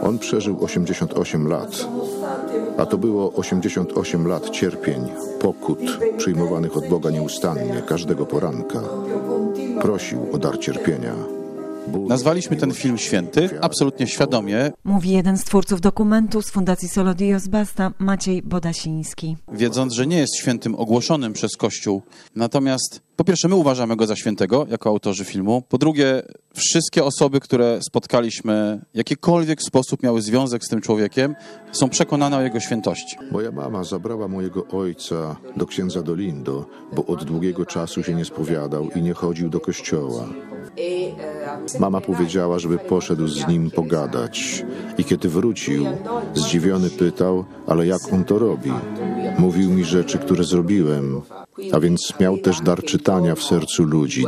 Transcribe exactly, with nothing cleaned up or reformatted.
On przeżył osiemdziesiąt osiem lat, a to było osiemdziesiąt osiem lat cierpień, pokut, przyjmowanych od Boga nieustannie, każdego poranka. Prosił o dar cierpienia. Nazwaliśmy ten film Święty, absolutnie świadomie. Mówi jeden z twórców dokumentu z Fundacji Solo Dios Basta, Maciej Bodasiński. Wiedząc, że nie jest świętym ogłoszonym przez Kościół. Natomiast po pierwsze my uważamy go za świętego, jako autorzy filmu. Po drugie, wszystkie osoby, które spotkaliśmy, w jakikolwiek sposób miały związek z tym człowiekiem, są przekonane o jego świętości. Moja mama zabrała mojego ojca do księdza Dolindo, bo od długiego czasu się nie spowiadał i nie chodził do kościoła. Mama powiedziała, żeby poszedł z nim pogadać. I kiedy wrócił, zdziwiony pytał, ale jak on to robi? Mówił mi rzeczy, które zrobiłem, a więc miał też dar czytania w sercu ludzi.